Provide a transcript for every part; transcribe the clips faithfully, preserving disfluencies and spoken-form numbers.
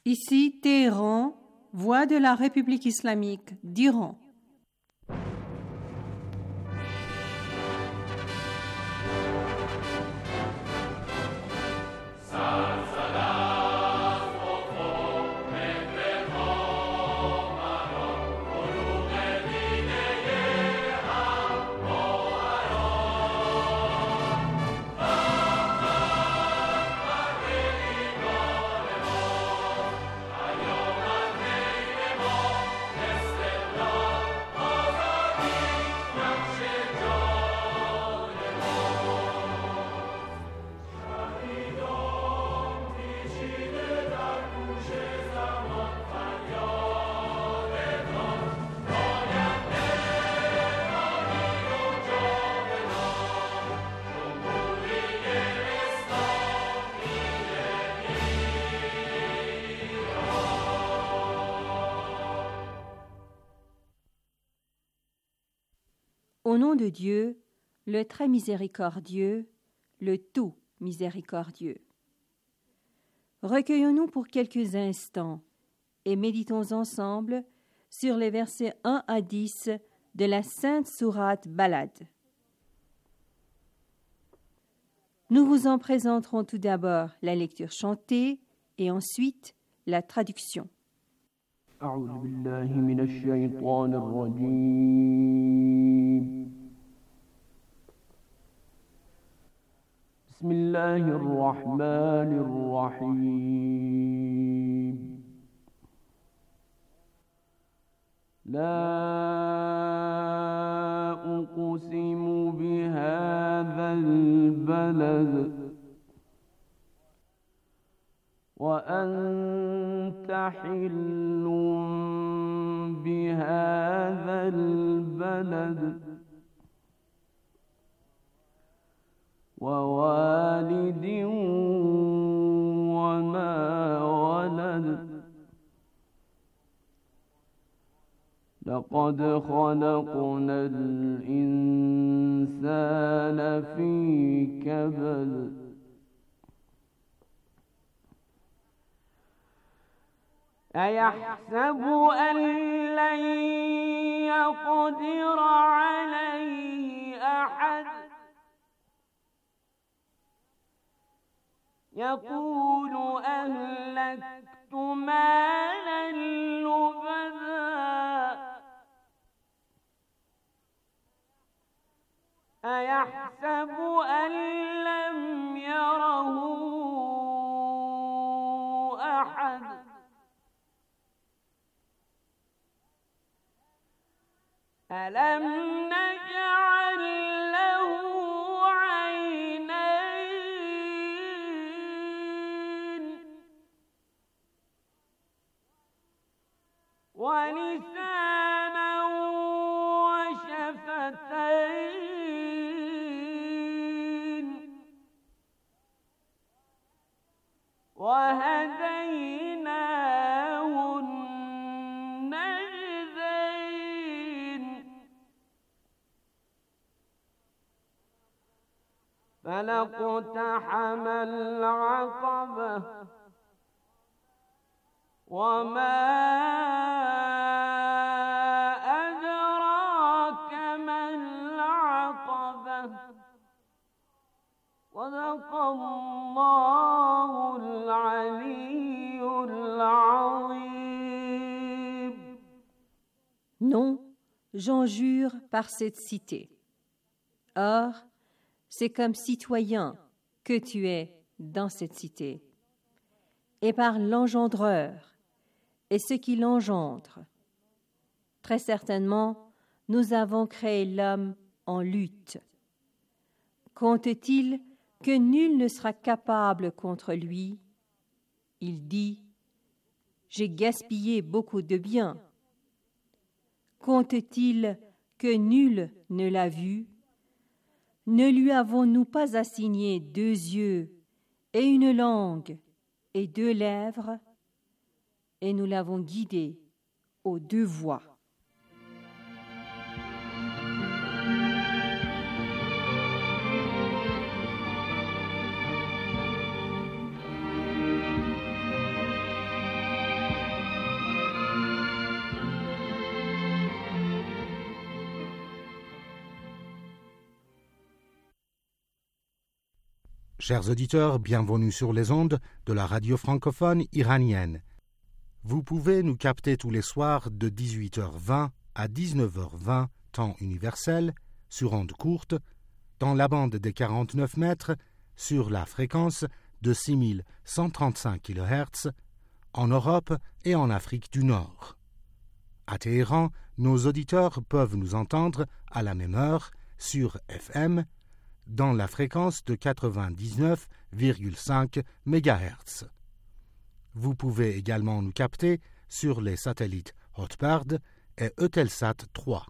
Ici Téhéran, voix de la République islamique d'Iran. Au nom de Dieu, le très miséricordieux, le tout miséricordieux. Recueillons-nous pour quelques instants et méditons ensemble sur les versets un à dix de la Sainte Sourate Balad. Nous vous en présenterons tout d'abord la lecture chantée et ensuite la traduction. أعوذ بالله من الشيطان الرجيم بسم الله الرحمن الرحيم لا أقسم بهذا البلد وأنت حل بهذا البلد ووالد وما ولد لقد خلقنا الإنسان في كبد أيحسب أن لن يقدر عليه أحد يقول أهلكت مالا لبدا أيحسب أن لم يره أحد ألم نجعل له عينين ولسانا وشفتين وهديناه النجدين فلاقتحم العقبة وما أدراك ما العقبة صدق الله العلي العظيم. Non, j'en jure par cette cité. Or, c'est comme citoyen que tu es dans cette cité, et par l'engendreur et ce qui l'engendre. Très certainement, nous avons créé l'homme en lutte. Compte-t-il que nul ne sera capable contre lui? Il dit, j'ai gaspillé beaucoup de biens. Compte-t-il que nul ne l'a vu? Ne lui avons-nous pas assigné deux yeux et une langue et deux lèvres, et nous l'avons guidé aux deux voies. Chers auditeurs, bienvenue sur les ondes de la radio francophone iranienne. Vous pouvez nous capter tous les soirs de dix-huit heures vingt à dix-neuf heures vingt, temps universel, sur ondes courtes, dans la bande des quarante-neuf mètres, sur la fréquence de six mille cent trente-cinq kilohertz, en Europe et en Afrique du Nord. À Téhéran, nos auditeurs peuvent nous entendre à la même heure sur F M, dans la fréquence de quatre-vingt-dix-neuf virgule cinq mégahertz. Vous pouvez également nous capter sur les satellites Hotbird et Eutelsat trois.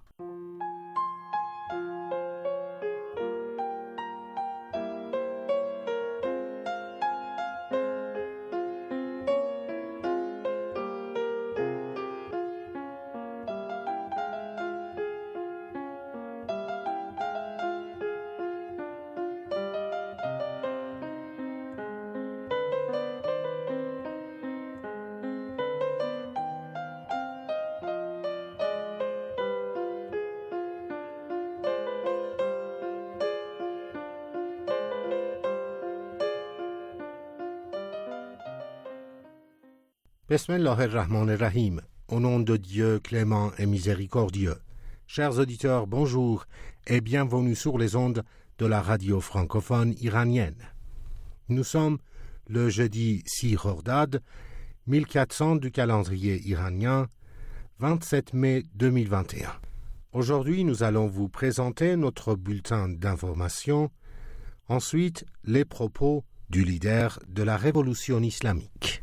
Bismillah ar-Rahman ar-Rahim, au nom de Dieu clément et miséricordieux. Chers auditeurs, bonjour et bienvenue sur les ondes de la radio francophone iranienne. Nous sommes le jeudi six Khordad, mille quatre cents du calendrier iranien, vingt-sept mai deux mille vingt et un. Aujourd'hui, nous allons vous présenter notre bulletin d'information, ensuite les propos du leader de la révolution islamique.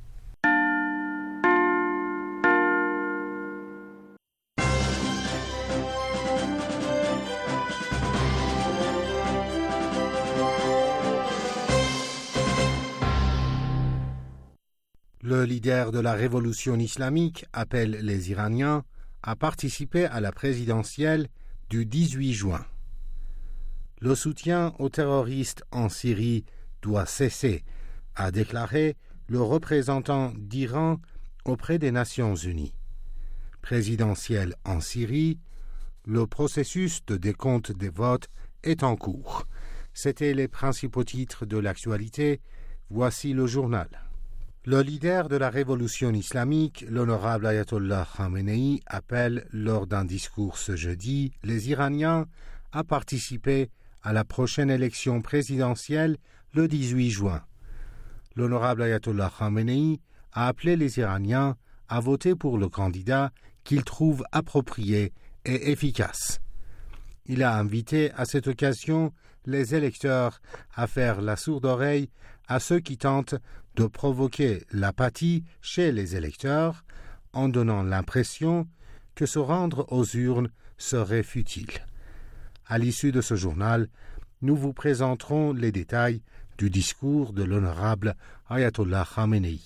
Le leader de la révolution islamique appelle les Iraniens à participer à la présidentielle du dix-huit juin. Le soutien aux terroristes en Syrie doit cesser, a déclaré le représentant d'Iran auprès des Nations unies. Présidentielle en Syrie, le processus de décompte des votes est en cours. C'étaient les principaux titres de l'actualité. Voici le journal. Le leader de la révolution islamique, l'honorable Ayatollah Khamenei, appelle lors d'un discours ce jeudi les Iraniens à participer à la prochaine élection présidentielle le dix-huit juin. L'honorable Ayatollah Khamenei a appelé les Iraniens à voter pour le candidat qu'il trouve approprié et efficace. Il a invité à cette occasion les électeurs à faire la sourde oreille à ceux qui tentent de provoquer l'apathie chez les électeurs en donnant l'impression que se rendre aux urnes serait futile. À l'issue de ce journal, nous vous présenterons les détails du discours de l'honorable Ayatollah Khamenei.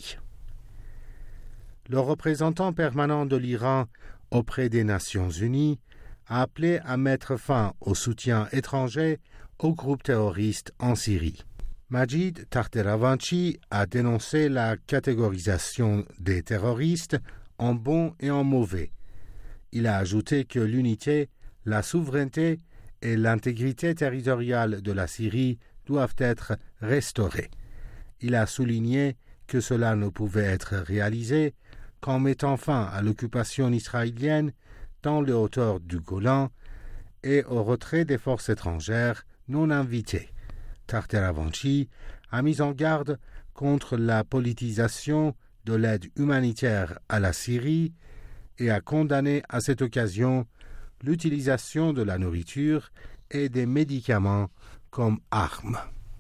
Le représentant permanent de l'Iran auprès des Nations unies a appelé à mettre fin au soutien étranger aux groupes terroristes en Syrie. Majid Tahteravanchi a dénoncé la catégorisation des terroristes en bons et en mauvais. Il a ajouté que l'unité, la souveraineté et l'intégrité territoriale de la Syrie doivent être restaurées. Il a souligné que cela ne pouvait être réalisé qu'en mettant fin à l'occupation israélienne dans les hauteurs du Golan et au retrait des forces étrangères non invitées. Tahteravanchi a mis en garde contre la politisation de l'aide humanitaire à la Syrie et a condamné à cette occasion l'utilisation de la nourriture et des médicaments comme armes.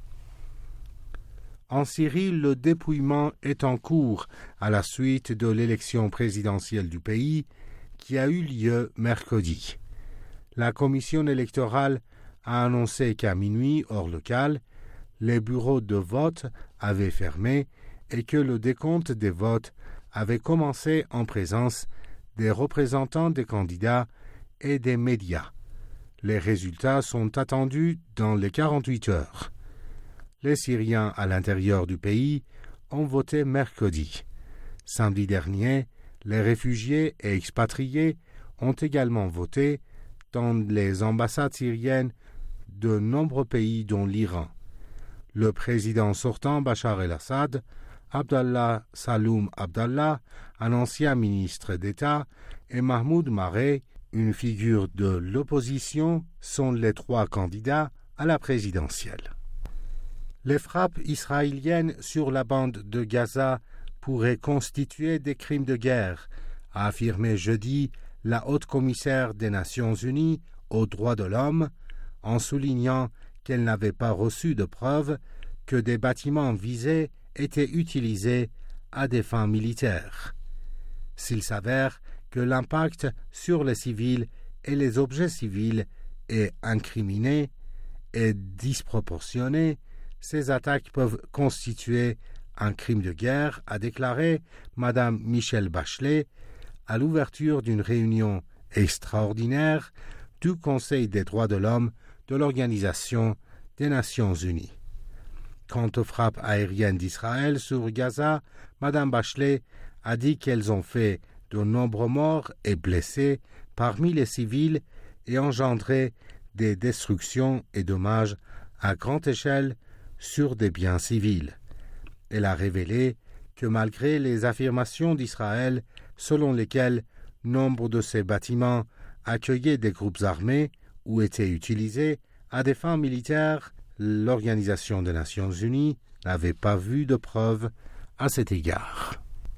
En Syrie, le dépouillement est en cours à la suite de l'élection présidentielle du pays qui a eu lieu mercredi. La commission électorale a annoncé qu'à minuit, hors local, les bureaux de vote avaient fermé et que le décompte des votes avait commencé en présence des représentants des candidats et des médias. Les résultats sont attendus dans les quarante-huit heures. Les Syriens à l'intérieur du pays ont voté mercredi. Samedi dernier, les réfugiés et expatriés ont également voté dans les ambassades syriennes de nombreux pays dont l'Iran. le président sortant Bachar el-Assad, Abdallah Saloum Abdallah, un ancien ministre d'État, et Mahmoud Mareh, une figure de l'opposition, sont les trois candidats à la présidentielle. Les frappes israéliennes sur la bande de Gaza pourraient constituer des crimes de guerre, a affirmé jeudi la haute-commissaire des Nations unies aux droits de l'homme, en soulignant qu'elle n'avait pas reçu de preuves que des bâtiments visés étaient utilisés à des fins militaires. S'il s'avère que l'impact sur les civils et les objets civils est incriminé et disproportionné, ces attaques peuvent constituer un crime de guerre, a déclaré Mme Michelle Bachelet à l'ouverture d'une réunion extraordinaire du Conseil des droits de l'homme de l'Organisation des Nations unies. Quant aux frappes aériennes d'Israël sur Gaza, Mme Bachelet a dit qu'elles ont fait de nombreux morts et blessés parmi les civils et engendré des destructions et dommages à grande échelle sur des biens civils. Elle a révélé que malgré les affirmations d'Israël selon lesquelles nombre de ces bâtiments accueillaient des groupes armés ou étaient utilisés à des fins militaires, l'Organisation des Nations unies n'avait pas vu de preuves à cet égard.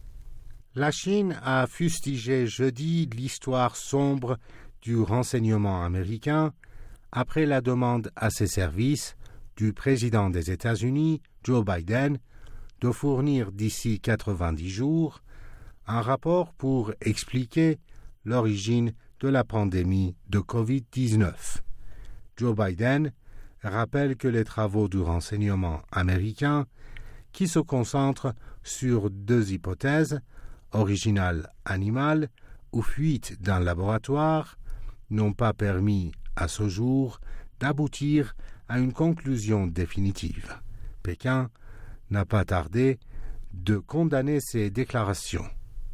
La Chine a fustigé jeudi l'histoire sombre du renseignement américain après la demande à ses services du président des États-Unis, Joe Biden, de fournir d'ici quatre-vingt-dix jours un rapport pour expliquer l'origine de la pandémie de covid dix-neuf. Joe Biden rappelle que les travaux du renseignement américain, qui se concentrent sur deux hypothèses, original animal ou fuite d'un laboratoire, n'ont pas permis à ce jour d'aboutir à une conclusion définitive. Pékin n'a pas tardé de condamner ces déclarations.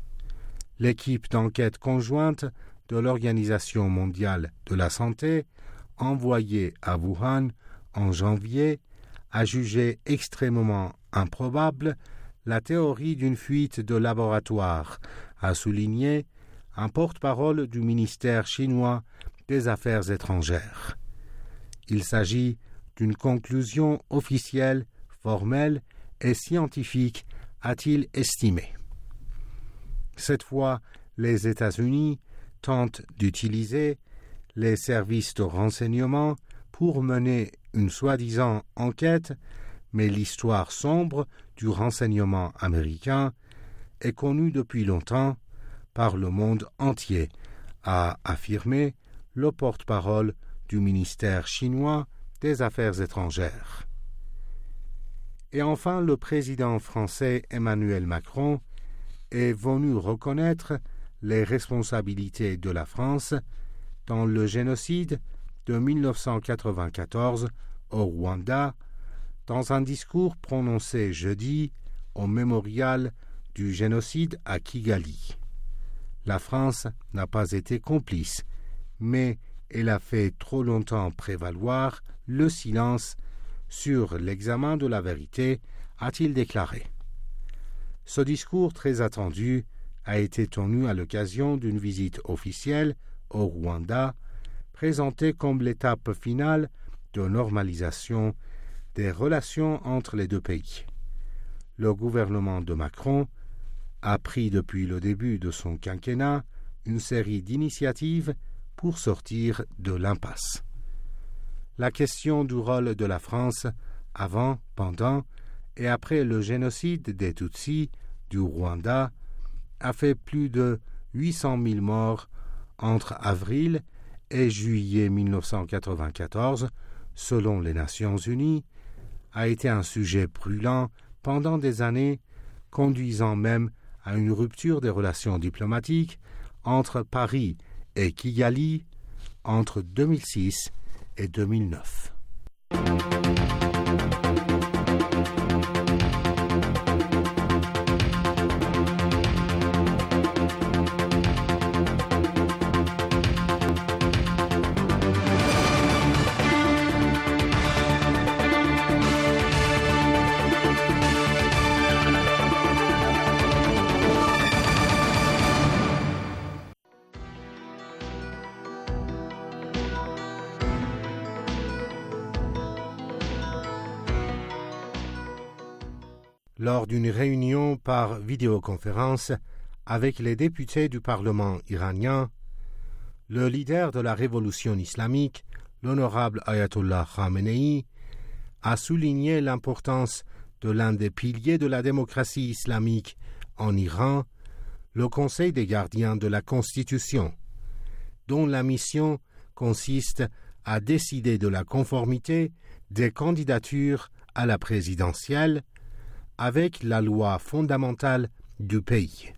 L'équipe d'enquête conjointe de l'Organisation mondiale de la santé, envoyée à Wuhan en janvier, a jugé extrêmement improbable la théorie d'une fuite de laboratoire, a souligné un porte-parole du ministère chinois des Affaires étrangères. Il s'agit d'une conclusion officielle, formelle et scientifique, a-t-il estimé. Cette fois, les États-Unis tentent d'utiliser les services de renseignement pour mener une soi-disant enquête, mais l'histoire sombre du renseignement américain est connue depuis longtemps par le monde entier, a affirmé le porte-parole du ministère chinois des Affaires étrangères. Et enfin, le président français Emmanuel Macron est venu reconnaître les responsabilités de la France dans le génocide de mille neuf cent quatre-vingt-quatorze au Rwanda, dans un discours prononcé jeudi au mémorial du génocide à Kigali. La France n'a pas été complice, mais elle a fait trop longtemps prévaloir le silence sur l'examen de la vérité, a-t-il déclaré. Ce discours très attendu a été tenu à l'occasion d'une visite officielle au Rwanda, présentée comme l'étape finale de normalisation des relations entre les deux pays. Le gouvernement de Macron a pris depuis le début de son quinquennat une série d'initiatives pour sortir de l'impasse. La question du rôle de la France avant, pendant et après le génocide des Tutsis du Rwanda a fait plus de huit cent mille morts entre avril et juillet mille neuf cent quatre-vingt-quatorze, selon les Nations unies, a été un sujet brûlant pendant des années, conduisant même à une rupture des relations diplomatiques entre Paris et Kigali entre deux mille six et deux mille neuf. lors d'une réunion par vidéoconférence avec les députés du Parlement iranien, le leader de la révolution islamique, l'honorable Ayatollah Khamenei, a souligné l'importance de l'un des piliers de la démocratie islamique en Iran, le Conseil des gardiens de la Constitution, dont la mission consiste à décider de la conformité des candidatures à la présidentielle avec la loi fondamentale du pays.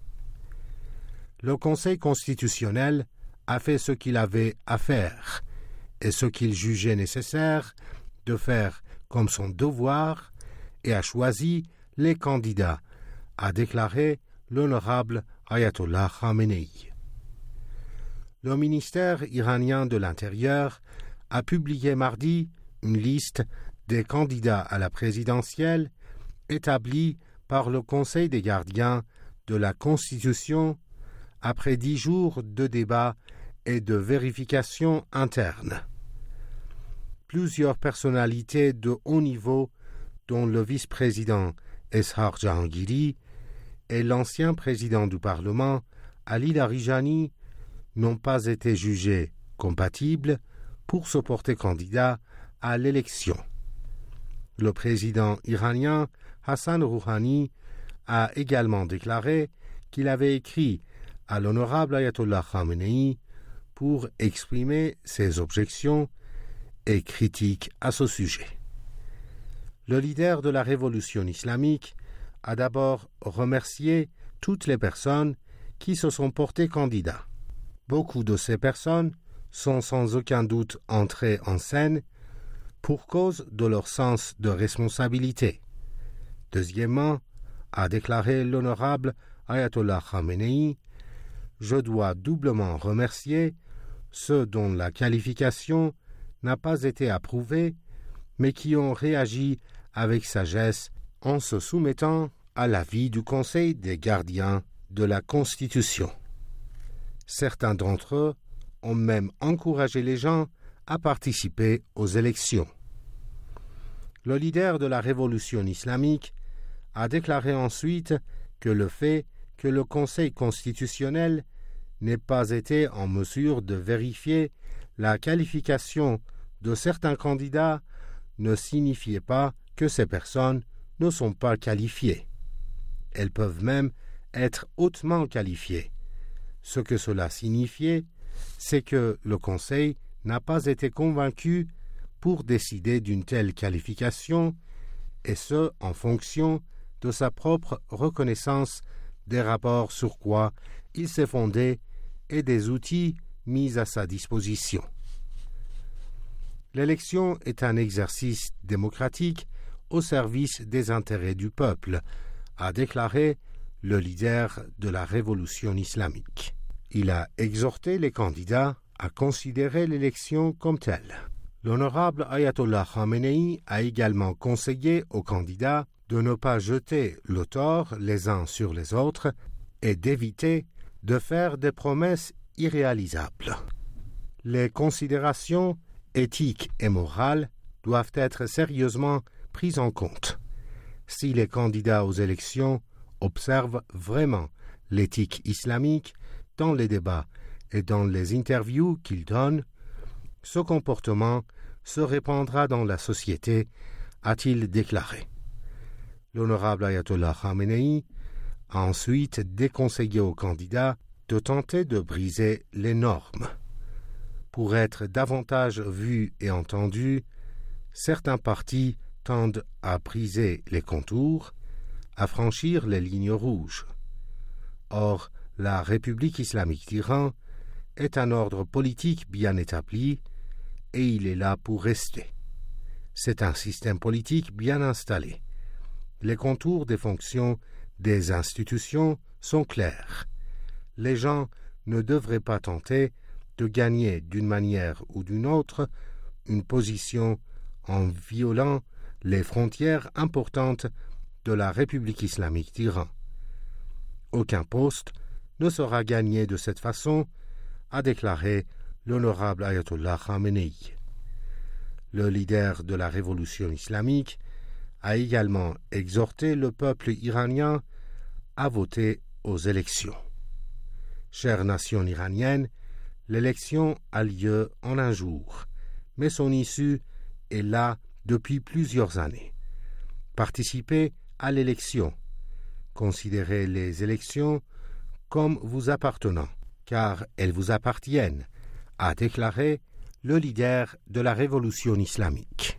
Le Conseil constitutionnel a fait ce qu'il avait à faire et ce qu'il jugeait nécessaire de faire comme son devoir et a choisi les candidats, a déclaré l'honorable Ayatollah Khamenei. Le ministère iranien de l'Intérieur a publié mardi une liste des candidats à la présidentielle établie par le Conseil des gardiens de la Constitution après dix jours de débats et de vérifications internes. Plusieurs personnalités de haut niveau, dont le vice-président Eshar Jahangiri et l'ancien président du Parlement Ali Larijani, n'ont pas été jugés compatibles pour se porter candidat à l'élection. Le président iranien Hassan Rouhani a également déclaré qu'il avait écrit à l'honorable Ayatollah Khamenei pour exprimer ses objections et critiques à ce sujet. Le leader de la révolution islamique a d'abord remercié toutes les personnes qui se sont portées candidats. Beaucoup de ces personnes sont sans aucun doute entrées en scène pour cause de leur sens de responsabilité. Deuxièmement, a déclaré l'honorable Ayatollah Khamenei, je dois doublement remercier ceux dont la qualification n'a pas été approuvée, mais qui ont réagi avec sagesse en se soumettant à l'avis du Conseil des gardiens de la Constitution. Certains d'entre eux ont même encouragé les gens à participer aux élections. Le leader de la révolution islamique a déclaré ensuite que le fait que le Conseil constitutionnel n'ait pas été en mesure de vérifier la qualification de certains candidats ne signifiait pas que ces personnes ne sont pas qualifiées. Elles peuvent même être hautement qualifiées. Ce que cela signifiait, c'est que le Conseil n'a pas été convaincu pour décider d'une telle qualification, et ce, en fonction de sa propre reconnaissance des rapports sur quoi il s'est fondé et des outils mis à sa disposition. L'élection est un exercice démocratique au service des intérêts du peuple, a déclaré le leader de la révolution islamique. Il a exhorté les candidats à considérer l'élection comme telle. L'honorable Ayatollah Khamenei a également conseillé aux candidats de ne pas jeter le tort les uns sur les autres et d'éviter de faire des promesses irréalisables. Les considérations éthiques et morales doivent être sérieusement prises en compte. Si les candidats aux élections observent vraiment l'éthique islamique dans les débats et dans les interviews qu'ils donnent, ce comportement se répandra dans la société, a-t-il déclaré. L'honorable Ayatollah Khamenei a ensuite déconseillé aux candidats de tenter de briser les normes. Pour être davantage vus et entendus, certains partis tendent à briser les contours, à franchir les lignes rouges. Or, la République islamique d'Iran est un ordre politique bien établi et il est là pour rester. C'est un système politique bien installé. Les contours des fonctions des institutions sont clairs. Les gens ne devraient pas tenter de gagner d'une manière ou d'une autre une position en violant les frontières importantes de la République islamique d'Iran. Aucun poste ne sera gagné de cette façon, a déclaré l'honorable Ayatollah Khamenei. Le leader de la révolution islamique a également exhorté le peuple iranien à voter aux élections. Chère nation iranienne, l'élection a lieu en un jour, mais son issue est là depuis plusieurs années. Participez à l'élection. Considérez les élections comme vous appartenant, car elles vous appartiennent, a déclaré le leader de la révolution islamique.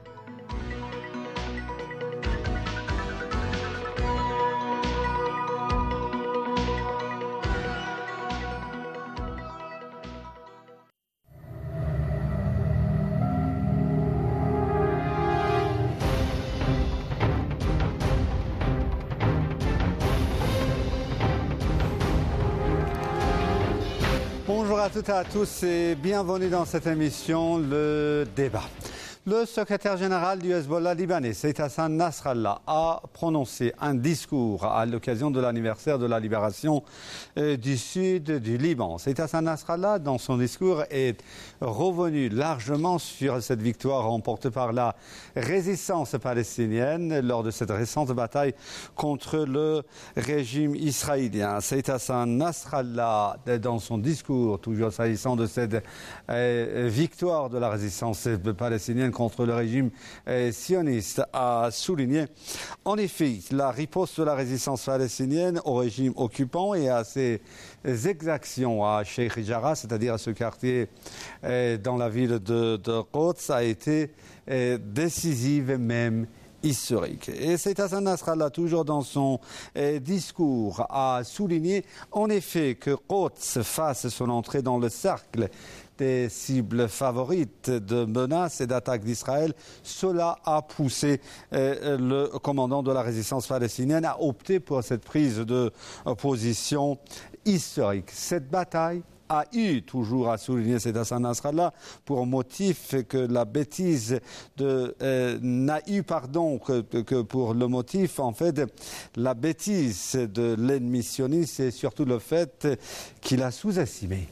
Bonjour à toutes et à tous et bienvenue dans cette émission, Le Débat. Le secrétaire général du Hezbollah libanais, Saïd Hassan Nasrallah, a prononcé un discours à l'occasion de l'anniversaire de la libération euh, du sud du Liban. Saïd Hassan Nasrallah, dans son discours, est revenu largement sur cette victoire remportée par la résistance palestinienne lors de cette récente bataille contre le régime israélien. Saïd Hassan Nasrallah, dans son discours, toujours s'agissant de cette euh, victoire de la résistance palestinienne contre le régime euh, sioniste, a souligné en effet la riposte de la résistance palestinienne au régime occupant et à ses exactions à Sheikh Jarrah, c'est-à-dire à ce quartier euh, dans la ville de, de Quds, a été euh, décisive et même historique. Et Saïd Hassan Nasrallah, toujours dans son euh, discours, a souligné en effet que Quds fasse son entrée dans le cercle des cibles favorites de menaces et d'attaques d'Israël, cela a poussé euh, le commandant de la résistance palestinienne à opter pour cette prise de position historique. Cette bataille a eu, toujours à souligner Saïd Hassan Nasrallah, pour motif que la bêtise de euh, n'a eu pardon que, que pour le motif en fait la bêtise de l'ennemi sioniste et surtout le fait qu'il a sous-estimé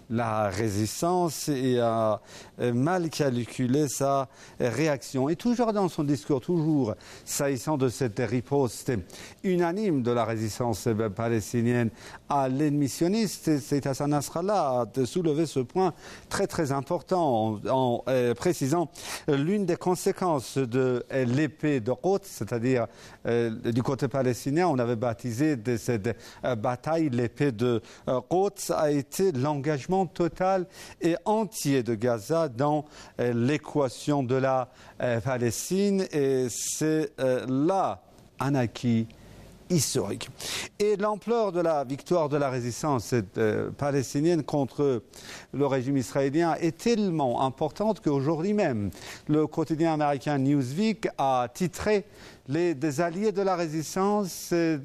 la résistance et a mal calculé sa réaction. Et toujours dans son discours, toujours s'agissant de cette riposte unanime de la résistance palestinienne à l'ennemi sioniste, Saïd Hassan Nasrallah a soulevé ce point très très important en, en euh, précisant l'une des conséquences de euh, l'épée de Quds, c'est-à-dire euh, du côté palestinien, on avait baptisé de cette euh, bataille l'épée de euh, Quds, a été l'engagement total et entier de Gaza dans euh, l'équation de la euh, Palestine, et c'est euh, là un acquis historique. Et l'ampleur de la victoire de la résistance euh, palestinienne contre le régime israélien est tellement importante qu'aujourd'hui même, le quotidien américain Newsweek a titré les des alliés de la résistance euh,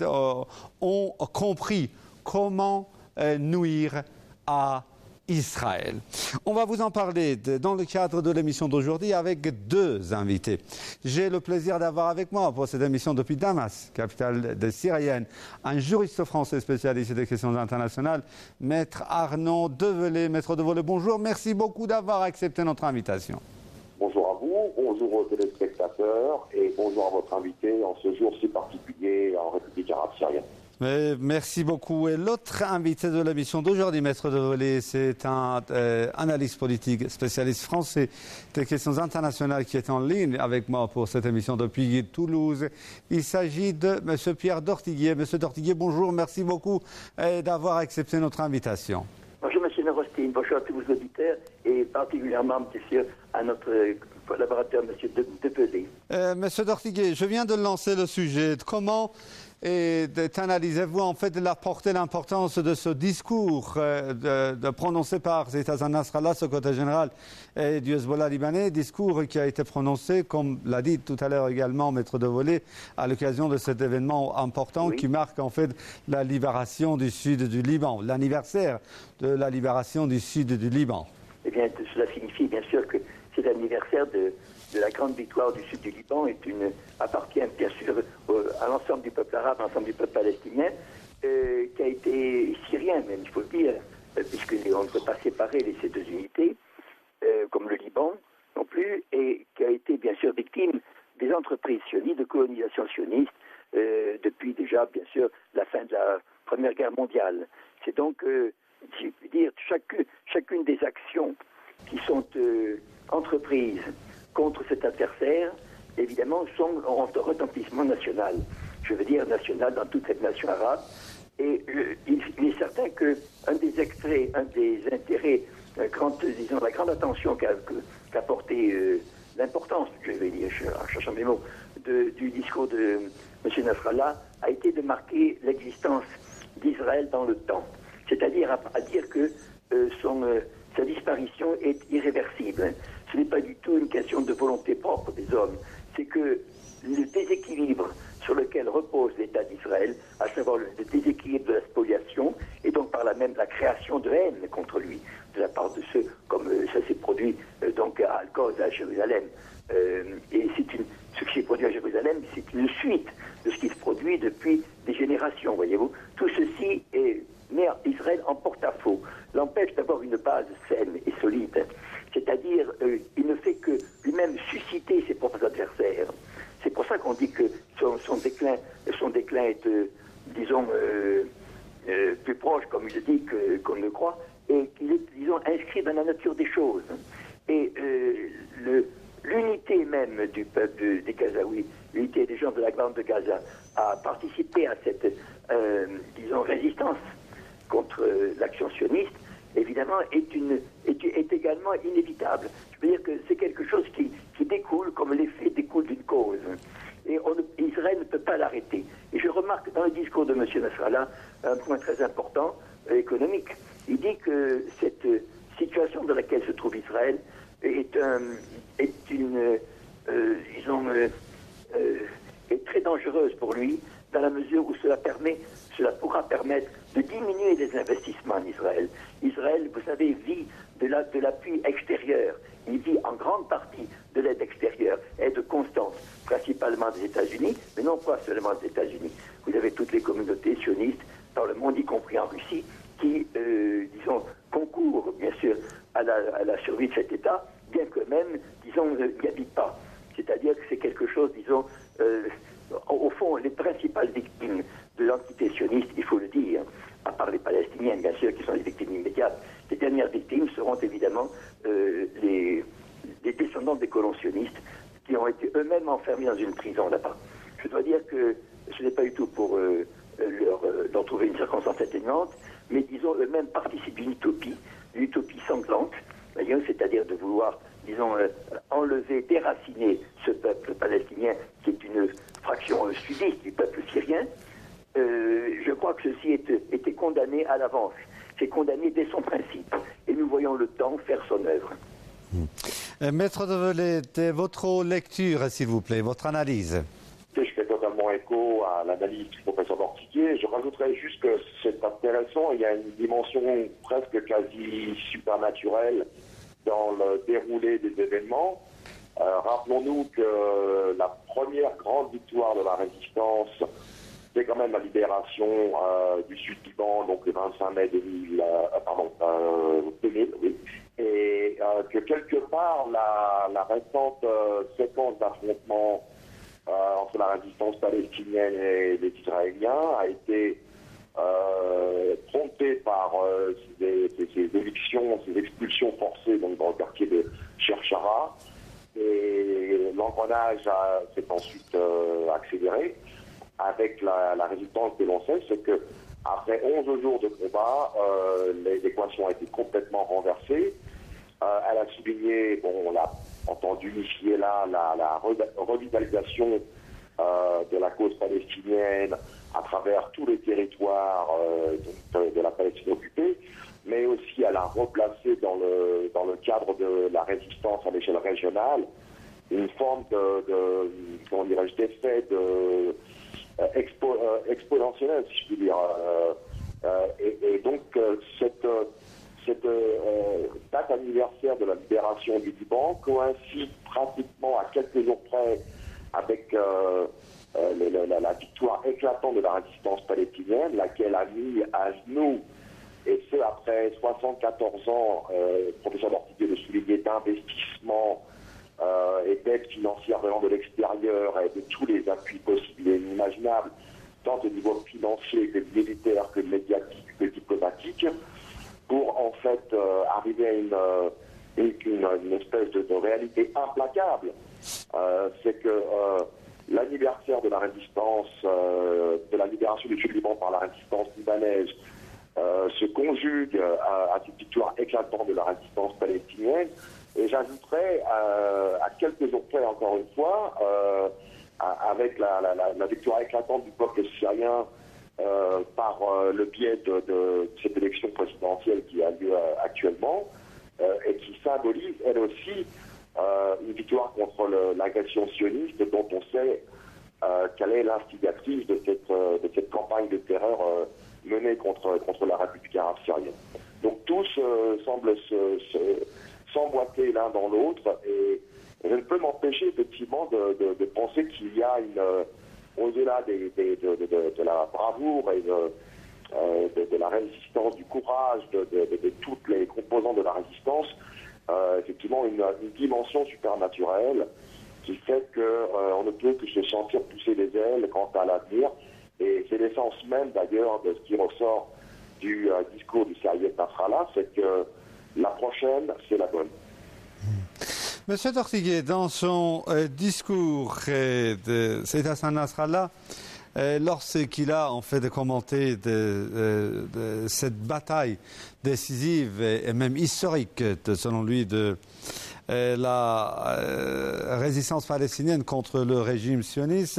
ont compris comment euh, nuire à Israël. On va vous en parler de, dans le cadre de l'émission d'aujourd'hui avec deux invités. J'ai le plaisir d'avoir avec moi pour cette émission depuis Damas, capitale de Syrienne, un juriste français spécialiste des questions internationales, Maître Arnaud Develay. Maître Develay, bonjour. Merci beaucoup d'avoir accepté notre invitation. Bonjour à vous, bonjour aux téléspectateurs et bonjour à votre invité en ce jour si particulier en République arabe syrienne. Mais merci beaucoup. Et l'autre invité de l'émission d'aujourd'hui, Maître Develay, c'est un euh, analyste politique, spécialiste français des questions internationales qui est en ligne avec moi pour cette émission depuis Toulouse. Il s'agit de M. Pierre Dortiguier. M. Dortiguier, bonjour, merci beaucoup euh, d'avoir accepté notre invitation. Bonjour M. Nerostine, bonjour à tous vos auditeurs et particulièrement, bien sûr, à notre collaborateur, M. Develay. Euh, M. Dortiguier, je viens de lancer le sujet. Comment et analysez-vous en fait la portée, l'importance de ce discours euh, de, de prononcé par Saïd Hassan Nasrallah, secrétaire général et du Hezbollah libanais, discours qui a été prononcé, comme l'a dit tout à l'heure également Maître Develay, à l'occasion de cet événement important oui. qui marque en fait la libération du sud du Liban, l'anniversaire de la libération du sud du Liban. Eh bien, cela signifie bien sûr que c'est l'anniversaire de de la grande victoire du sud du Liban est une, appartient bien sûr au, à l'ensemble du peuple arabe, à l'ensemble du peuple palestinien, euh, qui a été syrien même, il faut le dire, euh, puisqu'on ne peut pas séparer les, ces deux unités, euh, comme le Liban non plus, et qui a été bien sûr victime des entreprises sionistes, de colonisation sioniste, euh, depuis déjà, bien sûr, la fin de la Première Guerre mondiale. C'est donc, euh, si je puis dire, chaque, chacune des actions qui sont euh, entreprises contre cet adversaire, évidemment, sont, ont un retentissement national. Je veux dire national dans toute cette nation arabe. Et euh, il, il est certain qu'un des extraits, un des intérêts, euh, grande, disons, la grande attention qu'a, qu'a porté euh, l'importance, je vais dire, en cherchant mes mots, de, du discours de M. Nasrallah, a été de marquer l'existence d'Israël dans le temps. C'est-à-dire à, à dire que euh, son, euh, sa disparition est irréversible. Ce n'est pas du tout une question de volonté propre des hommes. C'est que le déséquilibre sur lequel repose l'État d'Israël, à savoir le déséquilibre de la spoliation, et donc par là même la création de haine contre lui, de la part de ceux, comme euh, ça s'est produit euh, donc à Al-Quds, à Jérusalem. Euh, et c'est une, ce qui s'est produit à Jérusalem, c'est une suite de ce qui se produit depuis des générations, voyez-vous. Tout ceci est, met Israël en porte-à-faux, l'empêche d'avoir une base saine et solide. C'est-à-dire, euh, il ne fait que lui-même susciter ses propres adversaires. C'est pour ça qu'on dit que son, son déclin, son déclin est, euh, disons, euh, euh, plus proche, comme il le dit, que, qu'on ne le croit, et qu'il est, disons, inscrit dans la nature des choses. Et euh, le, l'unité même du peuple des Gazaouis, l'unité des gens de la bande de Gaza, a participé à cette, euh, disons, résistance contre euh, l'action sioniste, évidemment, est, une, est, est également inévitable. Je veux dire que c'est quelque chose qui, qui découle, comme l'effet découle d'une cause. Et on, Israël ne peut pas l'arrêter. Et je remarque dans le discours de M. Nasrallah un point très important, euh, économique. Il dit que cette euh, situation dans laquelle se trouve Israël est, un, est une, euh, disons, euh, euh, est très dangereuse pour lui, dans la mesure où cela permet, cela pourra permettre de diminuer les investissements en Israël. Israël, vous savez, vit de, la, de l'appui extérieur. Il vit en grande partie de l'aide extérieure, aide constante, principalement des États-Unis, mais non pas seulement des États-Unis. Vous avez toutes les communautés sionistes dans le monde, y compris en Russie, qui, euh, disons, concourent, bien sûr, à la, à la survie de cet État, bien qu'eux-mêmes, disons, n'y habitent pas. C'est-à-dire que c'est quelque chose, disons, euh, au fond, les principales victimes de l'entité sioniste, il faut le dire, à part les Palestiniens, bien sûr, qui sont les victimes immédiates, les dernières victimes seront évidemment euh, les, les descendants des colons sionistes qui ont été eux-mêmes enfermés dans une prison là-bas. Je dois dire que ce n'est pas du tout pour euh, leur, euh, leur trouver une circonstance atténuante, mais disons, eux-mêmes participent d'une utopie, une utopie sanglante, c'est-à-dire de vouloir, disons, euh, enlever, déraciner ce peuple palestinien qui est une fraction euh, sudiste du peuple syrien. Euh, je crois que ceci est, était condamné à l'avance. C'est condamné dès son principe. Et nous voyons le temps faire son œuvre. Mmh. Maître Develay, votre lecture, s'il vous plaît, votre analyse. Je fais totalement écho à l'analyse du professeur Mortier. Je rajouterais juste que c'est intéressant. Il y a une dimension presque quasi supernaturelle dans le déroulé des événements. Euh, rappelons-nous que la première grande victoire de la résistance, c'est quand même la libération euh, du Sud-Liban, donc le vingt-cinq mai deux mille, euh, pardon, euh, deux mille, oui. Et euh, que quelque part, la, la récente euh, séquence d'affrontement euh, entre la résistance palestinienne et les Israéliens a été euh, promptée par euh, ces, ces, ces évictions, ces expulsions forcées donc, dans le quartier de Cherchara. Et l'engrenage a, s'est ensuite euh, accéléré avec la, la résistance que l'on sait, c'est que après onze jours de combat, euh, l'équation a été complètement renversée. Euh, elle a souligné, bon, on l'a entendu unifier là, la, la revitalisation euh, de la cause palestinienne à travers tous les territoires euh, de, de la Palestine occupée, mais aussi elle a replacé dans le, dans le cadre de la résistance à l'échelle régionale une forme de, de comment dirais-je, d'effet de euh, expo, euh, exponentiel, si je puis dire. Euh, euh, et, et donc euh, cette, cette euh, date anniversaire de la libération du Liban coïncide pratiquement à quelques jours près avec euh, euh, le, la, la victoire éclatante de la résistance palestinienne, laquelle a mis à genoux, et ce après soixante-quatorze ans, euh, le professeur Mortier le soulignait, d'investissement euh, et d'aide financière venant de l'extérieur et de tous les appuis possibles et inimaginables, tant au niveau financier que militaire, que médiatique, que diplomatique, pour en fait euh, arriver à une, euh, une, une, une espèce de, de réalité implacable. Euh, c'est que euh, l'anniversaire de la résistance, euh, de la libération du Sud-Liban par la résistance libanaise, euh, se conjugue à, à cette victoire éclatante de la résistance palestinienne. Et j'ajouterais euh, à quelques jours près, encore une fois, euh, à, avec la, la, la, la victoire éclatante du peuple syrien euh, par euh, le biais de, de cette élection présidentielle qui a lieu euh, actuellement, euh, et qui symbolise, elle aussi, euh, une victoire contre le, l'agression sioniste, dont on sait euh, quelle est l'instigatrice de cette, euh, de cette campagne de terreur euh, menée contre, contre la République arabe syrienne. Donc tous euh, semblent se... se s'emboîter l'un dans l'autre, et je ne peux m'empêcher effectivement de, de, de penser qu'il y a une, euh, au-delà des, des, de, de, de, de la bravoure et de, euh, de, de la résistance, du courage de, de, de, de toutes les composants de la résistance, euh, effectivement une, une dimension supernaturelle qui fait qu'on euh, ne peut que se sentir pousser les ailes quant à l'avenir, et c'est l'essence même d'ailleurs de ce qui ressort du euh, discours du Saïed Nasrallah, c'est que la prochaine, c'est la bonne. Monsieur Tortiguet, dans son euh, discours euh, de Saïed Hassan Nasrallah, euh, lorsqu'il a en fait commenté de, de, de cette bataille décisive et, et même historique, de, selon lui, de euh, la euh, résistance palestinienne contre le régime sioniste,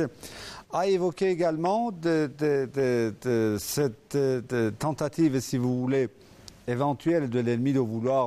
a évoqué également de, de, de, de cette de tentative, si vous voulez, éventuelle de l'ennemi de vouloir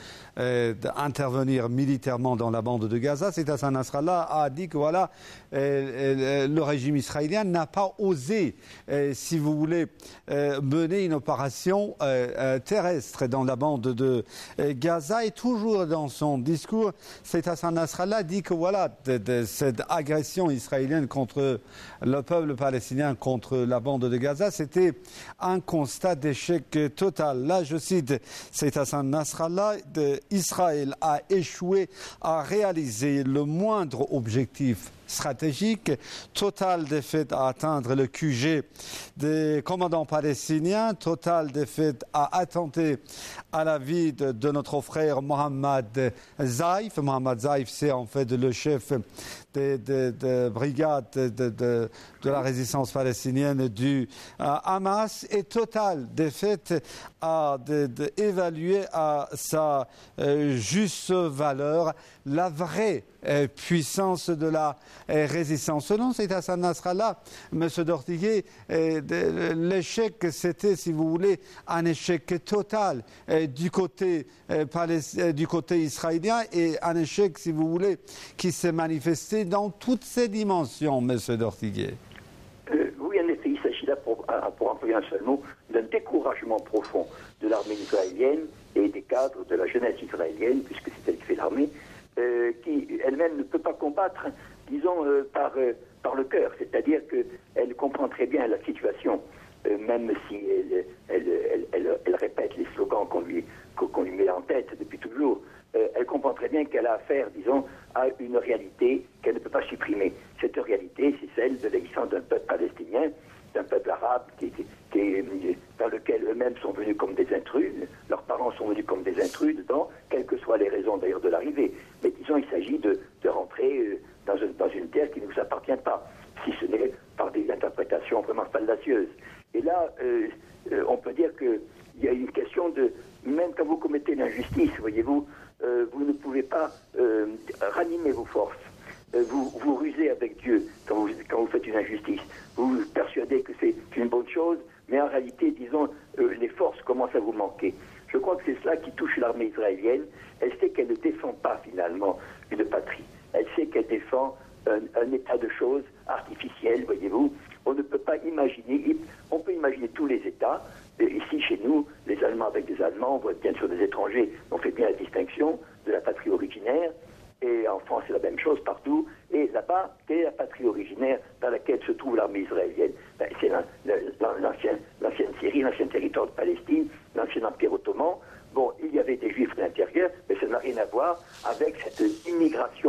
euh, intervenir militairement dans la bande de Gaza. Saïed Hassan Nasrallah a dit que voilà, euh, euh, le régime israélien n'a pas osé, euh, si vous voulez, euh, mener une opération euh, euh, terrestre dans la bande de euh, Gaza. Et toujours dans son discours, Saïed Hassan Nasrallah dit que voilà, de, de cette agression israélienne contre le peuple palestinien, contre la bande de Gaza, c'était un constat d'échec total. Là, je cite Saïed Hassan Nasrallah, Israël a échoué à réaliser le moindre objectif stratégique, totale défaite à atteindre le Q G des commandants palestiniens, totale défaite à attenter à la vie de, de notre frère Mohammad Zaïf. Mohammad Zaïf, c'est en fait le chef de, de, de brigade de, de, de la résistance palestinienne du euh, Hamas, et totale défaite à de, de évaluer à sa euh, juste valeur la vraie euh, puissance de la euh, résistance. Selon Saïed Hassan Nasrallah, M. Dortiguet, euh, de, l'échec, c'était, si vous voulez, un échec total euh, du côté euh, palest... euh, du côté israélien, et un échec, si vous voulez, qui s'est manifesté dans toutes ses dimensions, M. Dortiguet. Euh, oui, en effet, il s'agit là, pour, pour employer un seul mot, d'un découragement profond de l'armée israélienne et des cadres de la jeunesse israélienne, puisque c'est elle qui fait l'armée, euh, qui elle-même ne peut pas combattre, disons, euh, par, euh, par le cœur. C'est-à-dire qu'elle comprend très bien la situation, euh, même si elle, elle, elle, elle, elle répète les slogans qu'on lui, qu'on lui met en tête depuis toujours. Euh, elle comprend très bien qu'elle a affaire, disons, à une réalité qu'elle ne peut pas supprimer. Cette réalité, c'est celle de l'existence d'un peuple palestinien, d'un peuple arabe qui, qui, qui, dans lequel eux-mêmes sont venus comme des intrus, leurs parents sont venus comme des intrus dedans, quelles que soient les raisons d'ailleurs de l'arrivée. Mais disons, il s'agit de, de rentrer dans une, dans une terre qui ne vous appartient pas, si ce n'est par des interprétations vraiment fallacieuses. Et là, euh, euh, on peut dire qu'il y a une question de, même quand vous commettez l'injustice, voyez-vous, euh, vous ne pouvez pas euh, ranimer vos forces. Vous, vous rusez avec Dieu quand vous, quand vous faites une injustice. Vous vous persuadez que c'est une bonne chose, mais en réalité, disons, euh, les forces commencent à vous manquer. Je crois que c'est cela qui touche l'armée israélienne. Elle sait qu'elle ne défend pas finalement une patrie. Elle sait qu'elle défend un, un état de choses artificiel, voyez-vous. On ne peut pas imaginer, on peut imaginer tous les États. Et ici, chez nous, les Allemands avec des Allemands, on voit bien sûr des étrangers, on fait bien la distinction de la patrie originaire. Et en France, c'est la même chose partout. Et là-bas, quelle est la patrie originaire dans laquelle se trouve l'armée israélienne? Ben, c'est l'ancienne, l'ancienne Syrie, l'ancien territoire de Palestine, l'ancien empire ottoman. Bon, il y avait des juifs à l'intérieur, mais ça n'a rien à voir avec cette immigration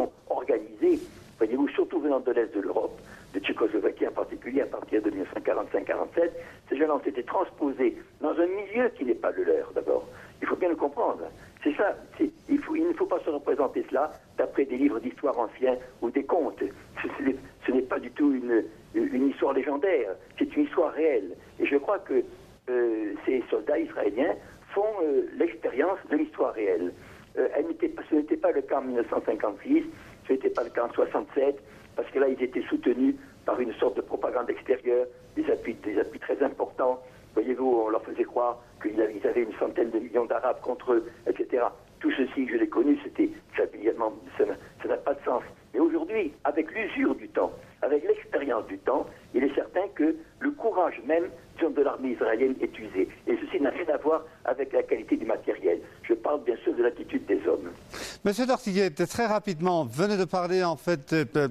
organisé, voyez-vous, surtout venant de l'Est de l'Europe, de Tchécoslovaquie en particulier, à partir de dix-neuf cent quarante-cinq quarante-sept, ces jeunes ont été transposés dans un milieu qui n'est pas le leur, d'abord. Il faut bien le comprendre. C'est ça, c'est, il, faut, il ne faut pas se représenter cela d'après des livres d'histoire anciens ou des contes. Ce, ce, n'est, ce n'est pas du tout une, une histoire légendaire, c'est une histoire réelle. Et je crois que euh, ces soldats israéliens font euh, l'expérience de l'histoire réelle. Euh, elle n'était pas, ce n'était pas le cas en dix-neuf cent cinquante-six, ce n'était pas le cas en soixante-sept, parce que là, ils étaient soutenus par une sorte de propagande extérieure, des appuis, des appuis très importants. Voyez-vous, on leur faisait croire qu'ils avaient, ils avaient une centaine de millions d'Arabes contre eux, et cetera. Tout ceci, je l'ai connu, c'était, ça, ça, ça n'a pas de sens. Mais aujourd'hui, avec l'usure du temps, avec l'expérience du temps, il est certain que le courage même de l'armée israélienne est usé. Et ceci n'a rien à voir avec la qualité du matériel. Je parle bien sûr de l'attitude des hommes. Monsieur Tortiguet, très rapidement, venez de parler en fait de,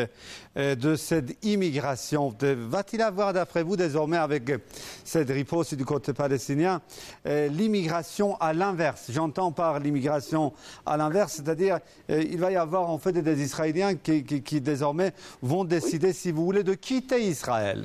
de, de cette immigration. Va-t-il avoir, d'après vous, désormais, avec cette riposte du côté palestinien, l'immigration à l'inverse? J'entends par l'immigration à l'inverse, c'est-à-dire il va y avoir en fait des Israéliens qui, qui, qui désormais vont décider, oui, si vous voulez, de quitter Israël.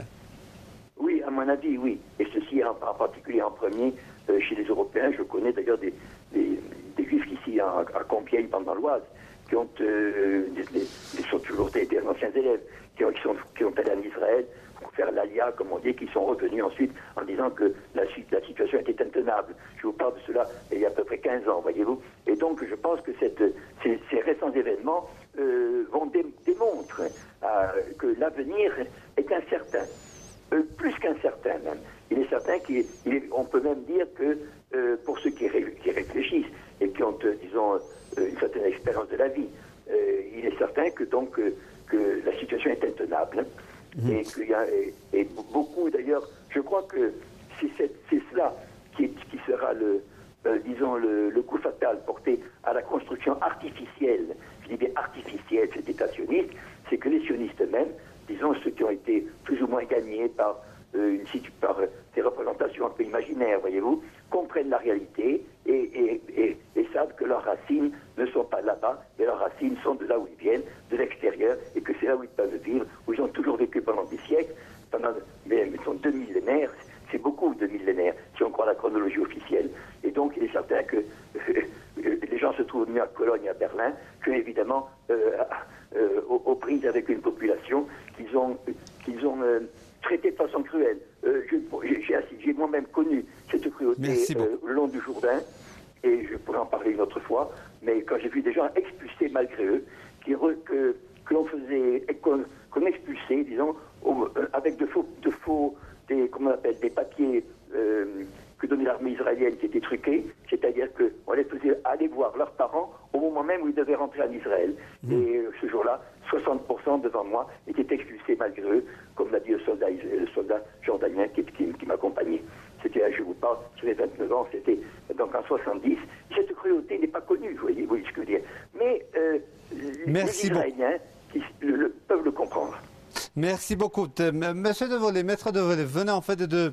Oui, à mon avis, oui. Et ceci en, en particulier en premier euh, chez les Européens. Je connais d'ailleurs des, des, des Juifs ici à, à Compiègne, dans l'Oise, qui ont, euh, des, des, sont toujours des, des anciens élèves, qui ont, qui, sont, qui ont allé en Israël pour faire l'alia, comme on dit, qui sont revenus ensuite en disant que la, la situation était intenable. Je vous parle de cela il y a à peu près quinze ans, voyez-vous. Et donc, je pense que cette, ces, ces récents événements euh, vont dé, démontrent euh, que l'avenir est incertain. Euh, plus qu'incertain même. Il est certain qu'on peut même dire que euh, pour ceux qui, ré, qui réfléchissent et qui ont, euh, disons, euh, une certaine expérience de la vie, euh, il est certain que donc euh, que la situation est intenable. Mmh. Et, qu'il y a, et, et beaucoup d'ailleurs, je crois que c'est, c'est, c'est cela qui, est, qui sera le, euh, disons, le, le coup fatal porté à la construction artificielle, je dis bien artificielle, cet État sioniste, c'est que les sionistes eux-mêmes, disons ceux qui ont été plus ou moins gagnés par, euh, une, par euh, des représentations un peu imaginaires, voyez-vous, comprennent la réalité et, et, et, et savent que leurs racines ne sont pas là-bas, mais leurs racines sont de là où ils viennent, de l'extérieur, et que c'est là où ils peuvent vivre, où ils ont toujours vécu pendant des siècles, pendant, mais ils sont deux millénaires, c'est beaucoup de millénaires, si on croit la chronologie officielle. Et donc, il est certain que euh, les gens se trouvent mieux à Cologne et à Berlin que, évidemment, euh, euh, aux, aux prises avec une population qu'ils ont, qu'ils ont euh, traitée de façon cruelle. Euh, je, j'ai, j'ai moi-même connu cette cruauté euh, le long du Jourdain, et je pourrais en parler une autre fois, mais quand j'ai vu des gens expulsés malgré eux, qui re, que, que l'on faisait, qu'on, qu'on expulsait, disons, au, euh, avec de faux, de faux des, comment on appelle, des papiers euh, que donnait l'armée israélienne qui étaient truqués, c'est-à-dire qu'on les faisait aller voir leurs parents au moment même où ils devaient rentrer en Israël. Mmh. Et euh, ce jour-là, soixante pour cent devant moi étaient expulsés malgré eux, comme l'a dit le soldat, le soldat jordanien qui, qui, qui m'accompagnait. C'était, je vous parle, j'avais vingt-neuf ans, c'était donc en soixante-dix. Cette cruauté n'est pas connue, vous voyez, vous voyez ce que je veux dire. Mais euh, les Israéliens qui, le, le, peuvent le comprendre. Merci beaucoup. Monsieur Devolé, maître Devolé, venez en fait de,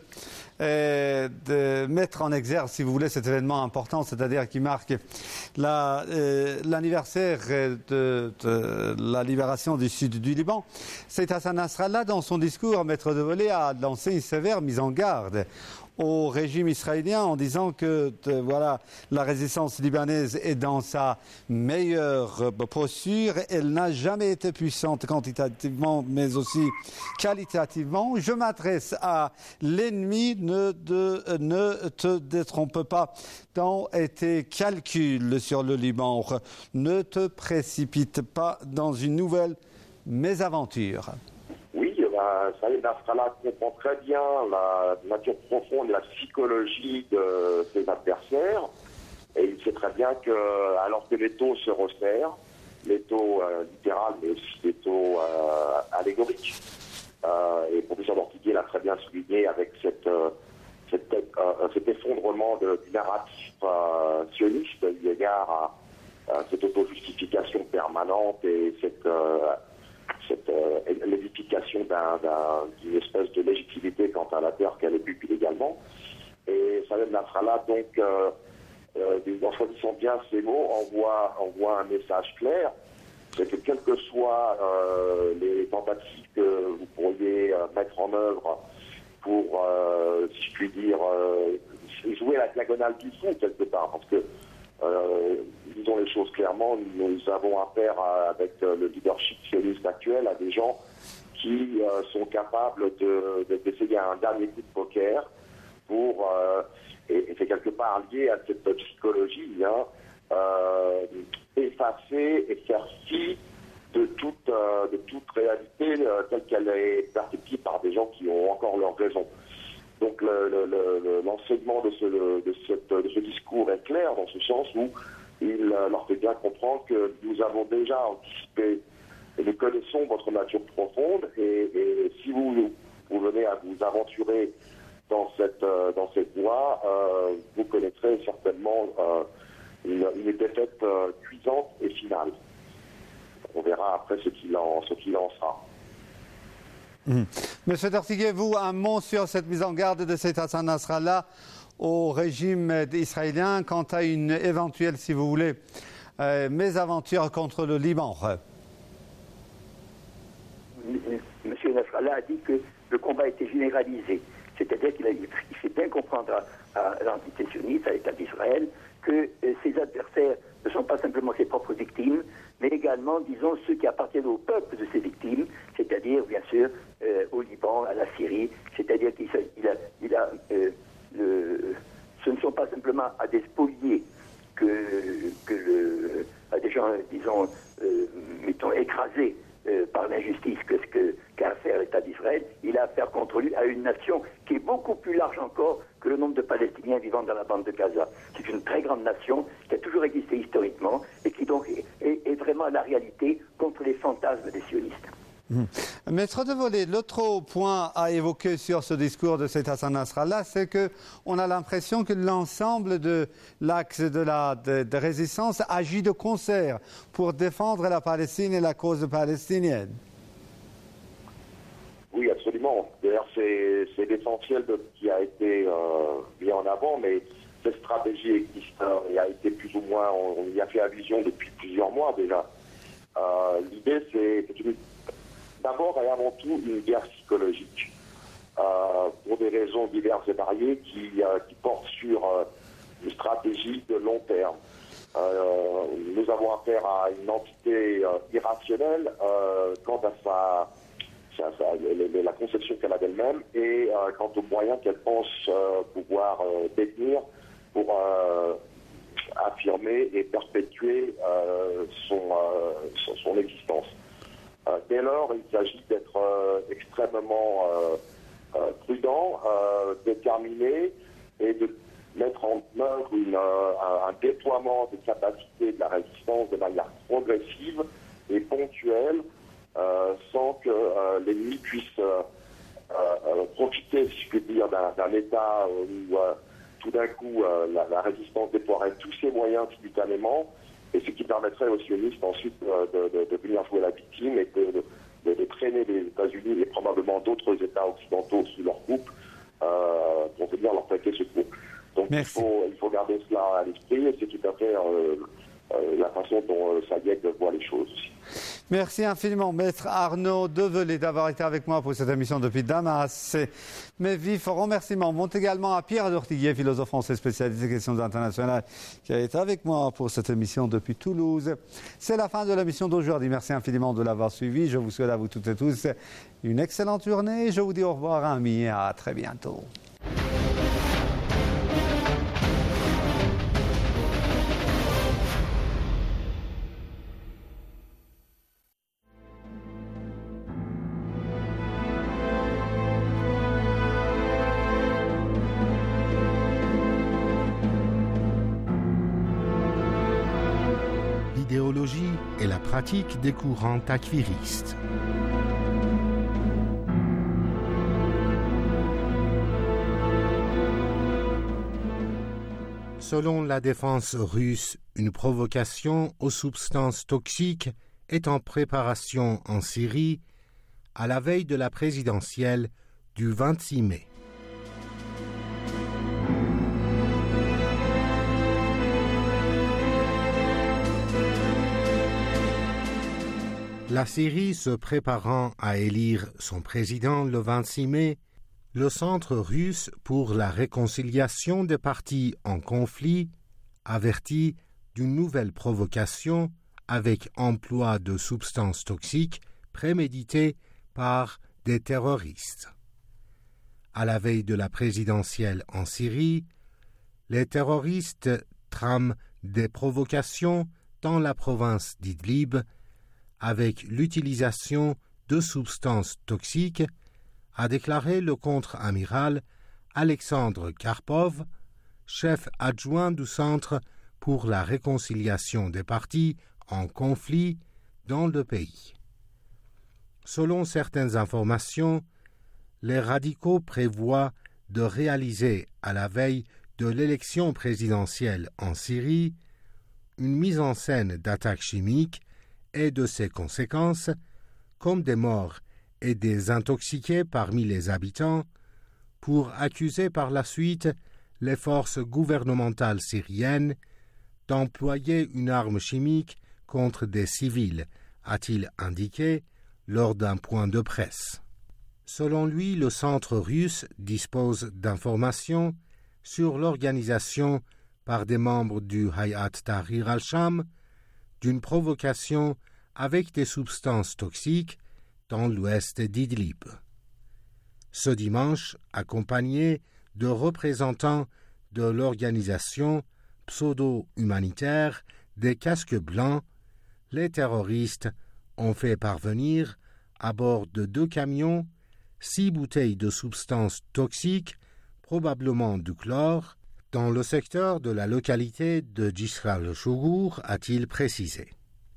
euh, de mettre en exergue, si vous voulez, cet événement important, c'est-à-dire qui marque la, euh, l'anniversaire de, de la libération du sud du Liban. C'est Hassan Nasrallah, dans son discours, maître Devolé a lancé une sévère mise en garde au régime israélien en disant que de, voilà, la résistance libanaise est dans sa meilleure posture. Elle n'a jamais été puissante quantitativement, mais aussi qualitativement. Je m'adresse à l'ennemi, ne, de, ne te détrompe pas dans tes calculs sur le Liban. Ne te précipite pas dans une nouvelle mésaventure. Saïd Nasrallah comprend très bien la nature profonde et la psychologie de ses adversaires. Et il sait très bien que, alors que l'étau se resserre, l'étau euh, littéral, mais aussi l'étau euh, allégorique, euh, et le professeur Mortiguier l'a très bien souligné avec cette, euh, cette, euh, cet effondrement de, du narratif euh, sioniste, eu égard à, à cette auto-justification permanente et cette. Euh, Cette, euh, l'édification d'un, d'un, d'une espèce de légitimité quant à la terre qu'elle occupe illégalement. Et Saïd Nasrallah, donc, euh, euh, en choisissant bien ces mots, envoie, envoie un message clair c'est que quelles que soient euh, les tentatives que vous pourriez euh, mettre en œuvre pour, euh, si je puis dire, euh, jouer la diagonale du fond quelque part, parce que, euh, disons les choses clairement, nous avons affaire à, avec euh, le leadership sioniste actuel à des gens qui euh, sont capables de, de, d'essayer un dernier coup de poker pour, euh, et, et c'est quelque part lié à cette psychologie, hein, euh, effacer et faire fi de toute, euh, de toute réalité euh, telle qu'elle est perceptible par des gens qui ont encore leurs raisons. Donc le, le, le, l'enseignement de ce, de, cette, de ce discours est clair dans ce sens où il leur fait bien comprendre que nous avons déjà anticipé et nous connaissons votre nature profonde et, et si vous, vous venez à vous aventurer dans cette, euh, dans cette voie, euh, vous connaîtrez certainement euh, une, une défaite euh, cuisante et finale. On verra après ce qu'il en, ce qu'il en sera. Mmh. Monsieur Tortiguet, vous, un mot sur cette mise en garde de Saïd Hassan Nasrallah au régime israélien quant à une éventuelle, si vous voulez, euh, mésaventure contre le Liban. Monsieur Nasrallah a dit que le combat était généralisé. C'est-à-dire qu'il a, il fait bien comprendre à, à l'entité sioniste, à l'État d'Israël, que euh, ses adversaires ne sont pas simplement ses propres victimes, mais également, disons, ceux qui appartiennent au peuple de ces victimes, c'est-à-dire, bien sûr, euh, au Liban, à la Syrie, c'est-à-dire qu'il il a, il a euh, le, ce ne sont pas simplement à des spoliés que, que le, à des gens, disons, euh, mettons, écrasés euh, par l'injustice que ce que, qu'a à faire l'État d'Israël, il a affaire contre lui à une nation qui est beaucoup plus large encore que le nombre de Palestiniens vivant dans la bande de Gaza. C'est une très grande nation qui a toujours existé historiquement et qui donc est, est, est vraiment la réalité contre les fantasmes des sionistes. Mmh. Maître Devolé, l'autre point à évoquer sur ce discours de Saïd Hassan Nasrallah, c'est qu'on a l'impression que l'ensemble de l'axe de la de, de résistance agit de concert pour défendre la Palestine et la cause palestinienne. Oui, absolument. D'ailleurs, c'est, c'est l'essentiel de ce qui a été euh, mis en avant, mais cette stratégie existe et a été plus ou moins, on, on y a fait allusion depuis plusieurs mois déjà. Euh, l'idée, c'est, c'est une, d'abord et avant tout une guerre psychologique, euh, pour des raisons diverses et variées qui, euh, qui portent sur euh, une stratégie de long terme. Euh, nous avons affaire à une entité euh, irrationnelle euh, quant à sa... Ça, ça, la conception qu'elle a d'elle-même et euh, quant aux moyens qu'elle pense euh, pouvoir euh, détenir pour euh, affirmer et perpétuer euh, son, euh, son, son existence. Euh, dès lors, il s'agit d'être euh, extrêmement euh, euh, prudent, euh, déterminé et de mettre en œuvre une, euh, un, un déploiement des capacités de la résistance de manière progressive et ponctuelle, Euh, sans que euh, l'ennemi puisse euh, euh, profiter, si je puis dire, d'un, d'un état où euh, tout d'un coup euh, la, la résistance déploierait tous ses moyens simultanément, et ce qui permettrait aux sionistes ensuite euh, de, de, de venir jouer la victime et de, de, de, de traîner les États-Unis et probablement d'autres États occidentaux sous leur coupe euh, pour venir leur prêter secours. Donc il faut, il faut garder cela à l'esprit et c'est tout à fait euh, euh, la façon dont euh, Sayed voit les choses aussi. Merci infiniment, Maître Arnaud Devolé, d'avoir été avec moi pour cette émission depuis Damas. Mes vifs remerciements vont également à Pierre Tortiguet, philosophe français spécialisé des questions internationales, qui a été avec moi pour cette émission depuis Toulouse. C'est la fin de l'émission d'aujourd'hui. Merci infiniment de l'avoir suivi. Je vous souhaite à vous toutes et tous une excellente journée. Je vous dis au revoir, amis, et à très bientôt. L'idéologie et la pratique des courants takfiristes. Selon la défense russe, une provocation aux substances toxiques est en préparation en Syrie à la veille de la présidentielle du vingt-six mai. La Syrie se préparant à élire son président le vingt-six mai, le Centre russe pour la réconciliation des partis en conflit avertit d'une nouvelle provocation avec emploi de substances toxiques préméditées par des terroristes. À la veille de la présidentielle en Syrie, les terroristes trament des provocations dans la province d'Idlib avec l'utilisation de substances toxiques, a déclaré le contre-amiral Alexandre Karpov, chef adjoint du Centre pour la réconciliation des partis en conflit dans le pays. Selon certaines informations, les radicaux prévoient de réaliser à la veille de l'élection présidentielle en Syrie une mise en scène d'attaques chimiques et de ses conséquences, comme des morts et des intoxiqués parmi les habitants, pour accuser par la suite les forces gouvernementales syriennes d'employer une arme chimique contre des civils, a-t-il indiqué lors d'un point de presse. Selon lui, le centre russe dispose d'informations sur l'organisation par des membres du Hayat Tahrir al-Sham d'une provocation avec des substances toxiques dans l'ouest d'Idlib. Ce dimanche, accompagné de représentants de l'organisation pseudo-humanitaire des casques blancs, les terroristes ont fait parvenir, à bord de deux camions, six bouteilles de substances toxiques, probablement du chlore, dans le secteur de la localité de Jisr al-Shughur, a-t-il précisé.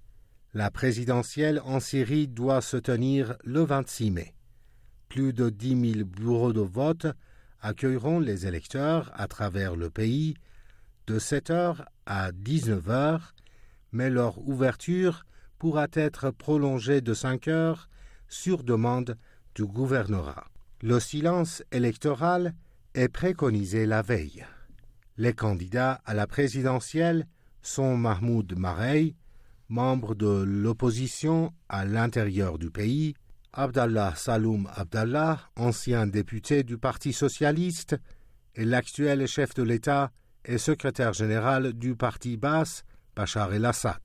La présidentielle en Syrie doit se tenir le vingt-six mai. Plus de dix mille bureaux de vote accueilleront les électeurs à travers le pays de sept heures à dix-neuf heures, mais leur ouverture pourra être prolongée de cinq heures sur demande du gouvernorat. Le silence électoral est préconisé la veille. Les candidats à la présidentielle sont Mahmoud Marei, membre de l'opposition à l'intérieur du pays, Abdallah Saloum Abdallah, ancien député du Parti socialiste, et l'actuel chef de l'État et secrétaire général du Parti Baas, Bachar el-Assad.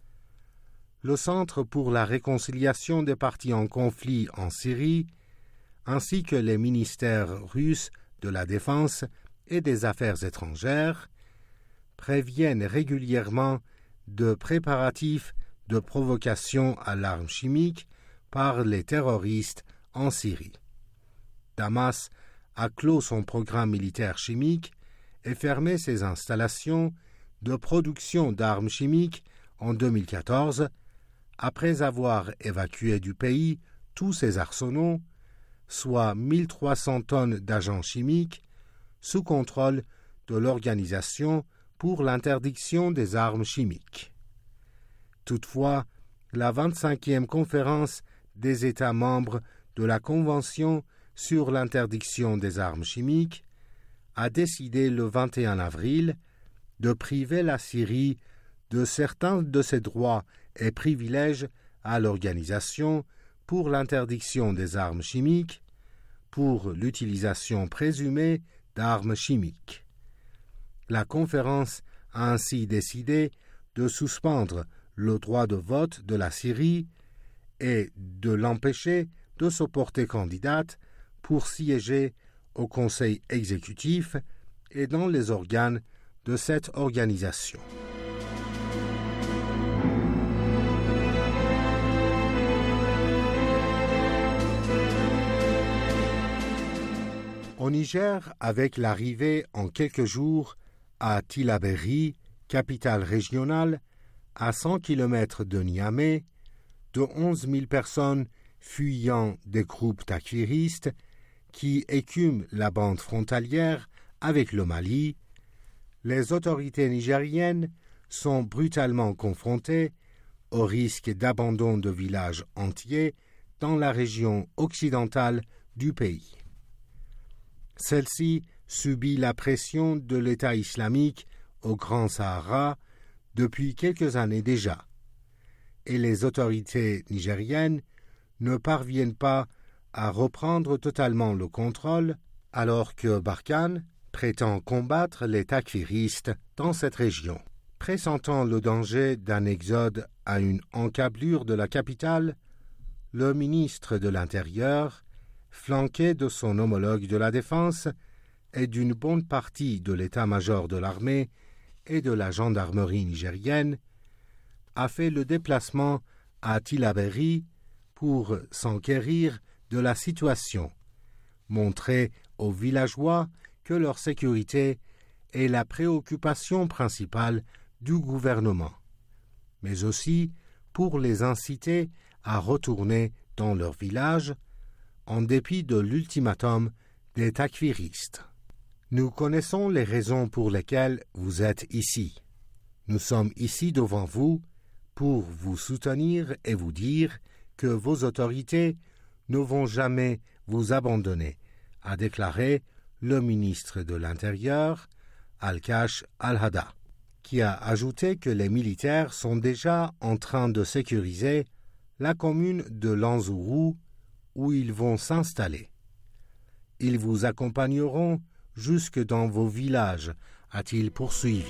Le Centre pour la réconciliation des partis en conflit en Syrie, ainsi que les ministères russes de la Défense et des Affaires étrangères, préviennent régulièrement de préparatifs de provocation à l'arme chimique par les terroristes en Syrie. Damas a clos son programme militaire chimique et fermé ses installations de production d'armes chimiques en deux mille quatorze, après avoir évacué du pays tous ses arsenaux, soit mille trois cents tonnes d'agents chimiques, sous contrôle de l'Organisation pour l'interdiction des armes chimiques. Toutefois, la vingt-cinquième conférence des États membres de la Convention sur l'interdiction des armes chimiques a décidé le vingt et un avril de priver la Syrie de certains de ses droits et privilèges à l'Organisation pour l'interdiction des armes chimiques, pour l'utilisation présumée d'armes chimiques. La conférence a ainsi décidé de suspendre le droit de vote de la Syrie et de l'empêcher de se porter candidate pour siéger au Conseil exécutif et dans les organes de cette organisation. Au Niger, avec l'arrivée en quelques jours à Tillabéri, capitale régionale, à cent kilomètres de Niamey, de onze mille personnes fuyant des groupes takfiristes qui écument la bande frontalière avec le Mali, les autorités nigériennes sont brutalement confrontées au risque d'abandon de villages entiers dans la région occidentale du pays. Celle-ci subit la pression de l'État islamique au Grand Sahara depuis quelques années déjà, et les autorités nigériennes ne parviennent pas à reprendre totalement le contrôle, alors que Barkhane prétend combattre les takfiristes dans cette région. Pressentant le danger d'un exode à une encablure de la capitale, le ministre de l'Intérieur, flanqué de son homologue de la Défense et d'une bonne partie de l'état-major de l'armée et de la gendarmerie nigérienne, a fait le déplacement à Tillabéri pour s'enquérir de la situation, montrer aux villageois que leur sécurité est la préoccupation principale du gouvernement, mais aussi pour les inciter à retourner dans leur village en dépit de l'ultimatum des takfiristes. Nous connaissons les raisons pour lesquelles vous êtes ici. Nous sommes ici devant vous pour vous soutenir et vous dire que vos autorités ne vont jamais vous abandonner, a déclaré le ministre de l'Intérieur, Al-Kash Al-Hada, qui a ajouté que les militaires sont déjà en train de sécuriser la commune de Lanzourou où ils vont s'installer. Ils vous accompagneront jusque dans vos villages, a-t-il poursuivi.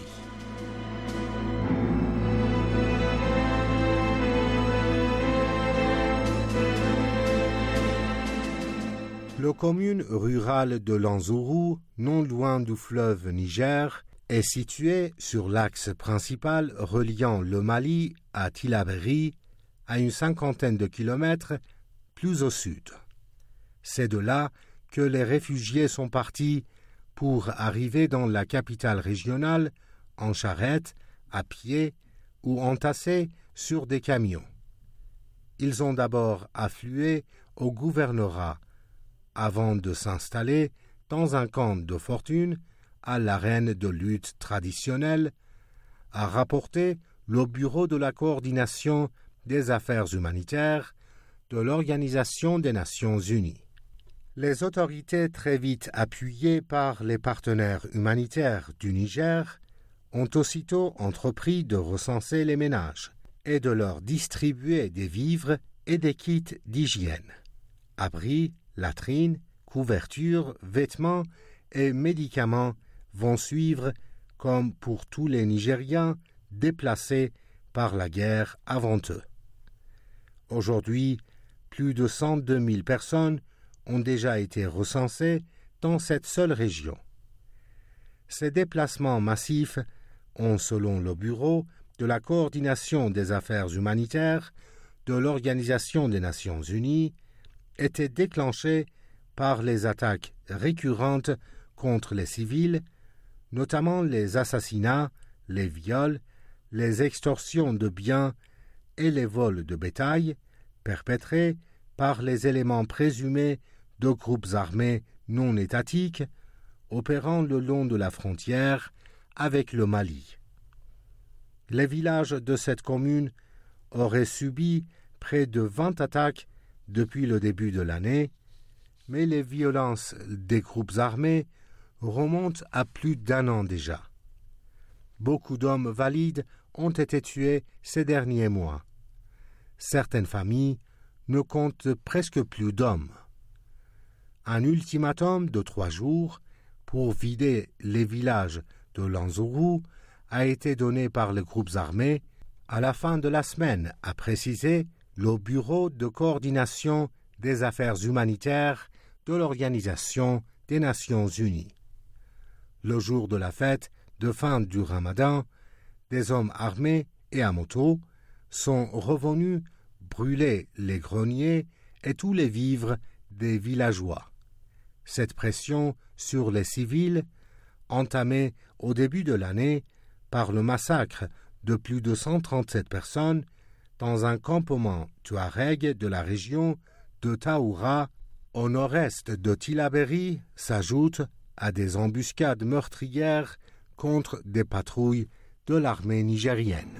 La commune rurale de Lanzourou, non loin du fleuve Niger, est située sur l'axe principal reliant le Mali à Tillabéri, à une cinquantaine de kilomètres plus au sud. C'est de là que les réfugiés sont partis pour arriver dans la capitale régionale en charrette, à pied ou entassés sur des camions. Ils ont d'abord afflué au gouvernorat avant de s'installer dans un camp de fortune à l'arène de lutte traditionnelle, a rapporté le Bureau de la coordination des affaires humanitaires de l'Organisation des Nations Unies. Les autorités très vite appuyées par les partenaires humanitaires du Niger ont aussitôt entrepris de recenser les ménages et de leur distribuer des vivres et des kits d'hygiène, abris, latrines, couvertures, vêtements et médicaments vont suivre comme pour tous les Nigériens déplacés par la guerre avant eux. Aujourd'hui, plus de cent deux mille personnes ont déjà été recensées dans cette seule région. Ces déplacements massifs ont, selon le Bureau de la coordination des affaires humanitaires de l'Organisation des Nations Unies, été déclenchés par les attaques récurrentes contre les civils, notamment les assassinats, les viols, les extorsions de biens et les vols de bétail perpétrés par les éléments présumés de groupes armés non étatiques opérant le long de la frontière avec le Mali. Les villages de cette commune auraient subi près de vingt attaques depuis le début de l'année, mais les violences des groupes armés remontent à plus d'un an déjà. Beaucoup d'hommes valides ont été tués ces derniers mois. Certaines familles ne comptent presque plus d'hommes. Un ultimatum de trois jours pour vider les villages de Lanzourou a été donné par les groupes armés à la fin de la semaine, a précisé le Bureau de coordination des affaires humanitaires de l'Organisation des Nations Unies. Le jour de la fête de fin du Ramadan, des hommes armés et à moto sont revenus brûler les greniers et tous les vivres des villageois. Cette pression sur les civils, entamée au début de l'année par le massacre de plus de cent trente-sept personnes dans un campement touareg de la région de Taoura, au nord-est de Tillabéri, s'ajoute à des embuscades meurtrières contre des patrouilles de l'armée nigérienne.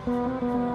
Thank you.